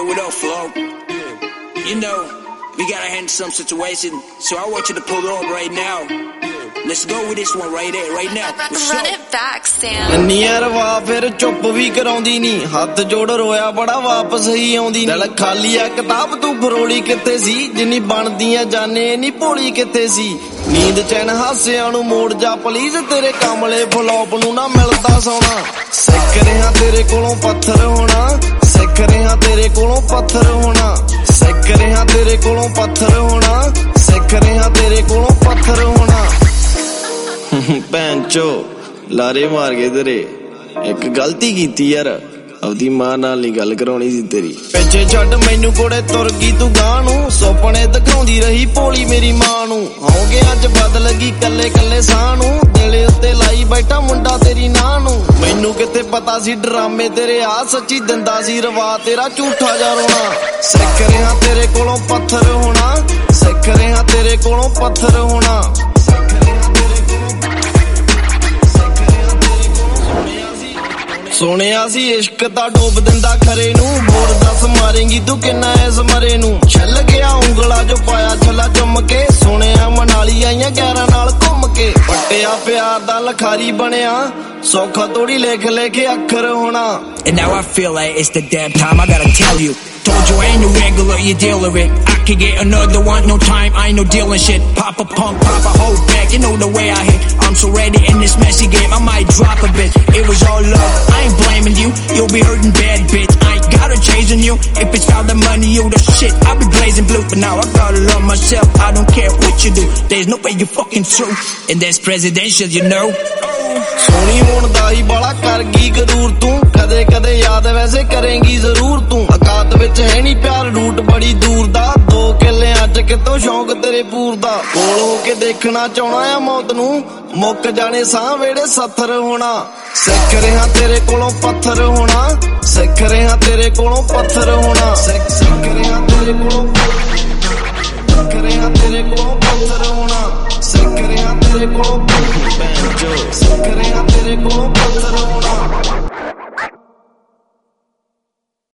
what up, Flo? You know, we gotta handle some situation, so I want you to pull up right now. Let's go with this one right there, right now. Run it back, Sam. ਨੀਰ ਵਾ ਫਿਰ ਚੁੱਪ ਵੀ ਕਰਾਉਂਦੀ ਨੀ ਹੱਥ ਜੋੜ ਰੋਇਆ ਬੜਾ ਵਾਪਸ ਹੀ ਆਉਂਦੀ ਦਿਲ ਖਾਲੀ ਆ ਕਿਤਾਬ ਤੂੰ ਫਰੋੜੀ ਕਿੱਥੇ ਸੀ ਜਿੰਨੀ ਬਣਦੀਆਂ ਜਾਣੇ ਨੀ ਭੋਲੀ ਕਿੱਥੇ ਸੀ ਨੀਂਦ ਚੈਨ ਹਾਸਿਆਂ ਨੂੰ ਮੋੜ ਜਾ ਪਲੀਜ਼ ਤੇਰੇ ਕਮਲੇ ਫਲੋਪ ਨੂੰ ਨਾ ਮਿਲਦਾ ਸੋਣਾ ਸਿੱਖ ਰਿਹਾ ਤੇਰੇ ਕੋਲੋਂ ਪੱਥਰ ਹੋਣਾ ਸਿੱਖ ਰਿਹਾ ਤੇਰੇ ਕੋਲੋਂ ਪੱਥਰ ਹੋਣਾ ਸਿੱਖ ਰਿਹਾ ਤੇਰੇ ਕੋਲੋਂ ਪੱਥਰ ਹੋਣਾ ਸਿੱਖ ਰਿਹਾ ਤੇਰੇ ਕੋਲੋਂ ਪੱਥਰ ਹੋਣਾ ਭੈਣ ਚੋ ਲਾਰੇ ਮਾਰ ਗਏ ਤੇਰੇ ਇੱਕ ਗਲਤੀ ਕੀਤੀ ਯਾਰ ਆਪਦੀ ਮਾਂ ਨਾਲ ਨਹੀਂ ਗੱਲ ਕਰਾਉਣੀ ਸੀ ਤੇਰੀ ਪਿੱਛੇ ਛੱਡ ਮੈਨੂੰ ਕੋੜੇ ਤੁਰ ਗਈ ਤੂੰ ਗਾਂ ਨੂੰ ਸੁਪਨੇ ਦਿਖਾਉਂਦੀ ਰਹੀ ਭੋਲੀ ਮੇਰੀ ਮਾਂ ਨੂੰ ਹੋ ਗਿਆ ਅੱਜ ਬਦਲ ਗਈ ਕੱਲੇ ਕੱਲੇ ਸਾਹ ਨੂੰ ਦਿਲ ਉੱਤੇ ਲਾਈ ਬੈਠਾ ਮੁੰਡਾ ਤੇਰੀ ਨਾਂ ਨੂੰ ਮੈਨੂੰ ਕਿੱਥੇ ਪਤਾ ਸੀ ਡਰਾਮੇ ਤੇਰੇ ਆ ਸੱਚੀ ਦਿੰਦਾ ਸੀ ਰਵਾ ਤੇਰਾ ਝੂਠਾ ਜਾ ਰੋਣਾ ਸਿੱਖ ਰਿਹਾ ਤੇਰੇ ਕੋਲੋਂ ਪੱਥਰ ਹੋਣਾ ਸਿੱਖ ਰਿਹਾ ਤੇਰੇ ਕੋਲੋਂ ਪੱਥਰ ਹੋਣਾ ਸੁਣਿਆ ਸੀ ਇਸ਼ਕ ਤਾਂ ਡੋਬ ਦਿੰਦਾ ਖਰੇ ਨੂੰ ਹੋਰ ਦੱਸ ਮਾਰੇਂਗੀ ਤੂੰ ਕਿੰਨਾ ਇਸ ਮਰੇ ਨੂੰ ਛੱਲ ਗਿਆ ਉਂਗਲਾ ਜੋ ਪਾਇਆ ਛੱਲਾ ਚੁੰਮ ਕੇ ਸੁਣਿਆ ਮਨਾਲੀ ਆਈਆਂ 11 ਨਾਲ ਘੁੰਮ ਕੇ ਪੱਟਿਆ ਪਿਆਰ ਦਾ ਲਖਾਰੀ ਬਣਿਆ ਸੌਖਾ ਤੋੜੀ ਲਿਖ ਲਿਖ ਅੱਖਰ ਹੋਣਾ And now I feel like it's the damn time I gotta tell you Told you I ain't no regular, you deal with it. I could get another one, no time, I ain't no dealing shit. Pop a punk, pop a whole back, you know the way I hit. I'm so ready in this messy game, I might drop a bit. It was all love, I ain't blaming you. You'll be hurting bad, bitch. I ain't gotta chasing you. If it's all the money, you the shit. I'll be blazing blue, but now I gotta love myself. I don't care what you do. There's no way you fucking true. And that's presidential, you know. ਸੋਹਣੀ ਹੋਣ ਦਾ ਹੀ ਬਾਲਾ ਕਰ ਗਈ ਗਰੂਰ ਤੂੰ ਕਦੇ ਕਦੇ ਯਾਦ ਵੈਸੇ ਕਰੇਂਗੀ ਜ਼ਰੂਰ ਤੂੰ ਔਕਾਤ ਵਿੱਚ ਹੈ ਨਹੀਂ ਪਿਆਰ ਰੂਟ ਬੜੀ ਦੂਰ ਦਾ 2 ਕਿੱਲੇ ਅੱਜ ਕਿਤੋਂ ਸ਼ੌਂਕ ਤੇਰੇ ਪੂਰ ਦਾ ਕੋਲ ਹੋ ਕੇ ਦੇਖਣਾ ਚਾਹਣਾ ਆ ਮੌਤ ਨੂੰ ਮੁੱਕ ਜਾਣੇ ਸਾਹ ਵੇੜੇ ਸੱਥਰ ਹੋਣਾ ਸਿੱਖ ਰਿਹਾ ਤੇਰੇ ਕੋਲੋਂ ਪੱਥਰ ਹੋਣਾ ਸਿੱਖ ਰਿਹਾ ਤੇਰੇ ਕੋਲੋਂ ਪੱਥਰ ਹੋਣਾ ਸਿੱਖ ਰਿਹਾ ਤੇਰੇ ਕੋਲੋਂ ਸਿੱਖ ਰਿਹਾ ਤੇਰੇ ਕੋਲੋਂ ਪੱਥਰ ਹੋਣਾ ਸਿੱਖ ਰਿਹਾ ਤੇਰੇ ਕੋਲੋਂ ਸਿੱਖ ਰਿਹਾ ਤੇਰੇ ਕੋਲੋਂ ਪੱਥਰ ਹੋਣਾ